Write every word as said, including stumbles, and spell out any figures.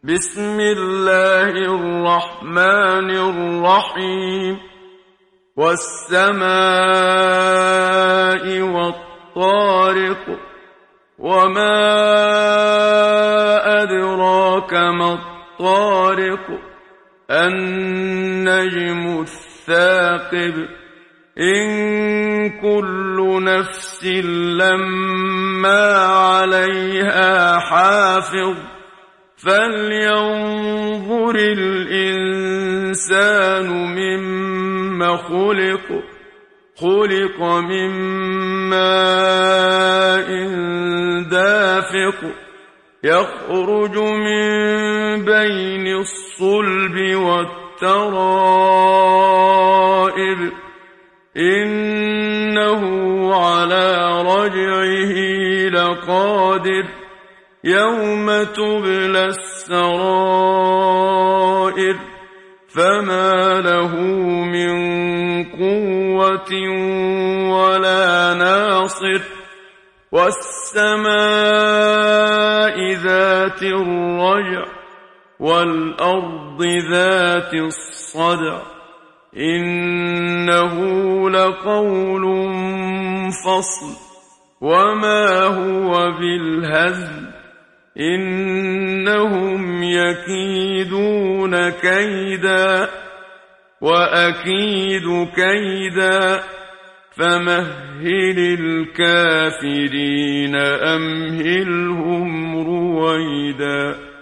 بسم الله الرحمن الرحيم والسماء والطارق وما أدراك ما الطارق النجم الثاقب إن كل نفس لما عليها حافظ فلينظر الإنسان مما خلق خلق من ماء دافق يخرج من بين الصلب والترائب إنه على رجعه لقادر يوم تبلى السرائر فما له من قوة ولا ناصر والسماء ذات الرجع والأرض ذات الصدع إنه لقول فصل وما هو بالهزل إنهم يكيدون كيدا وأكيد كيدا فمهل الكافرين أمهلهم رويدا.